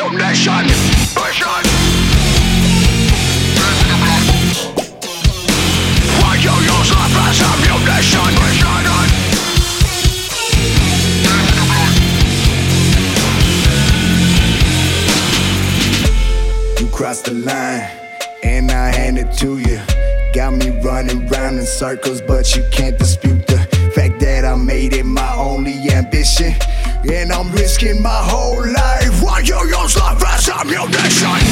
ammunition. Why you use life as ammunition? You crossed the line, and I hand it to you. Got me running round in circles, but you can't dispute the fact that I made it my only ambition. And I'm risking my whole life. Why you use life as ammunition?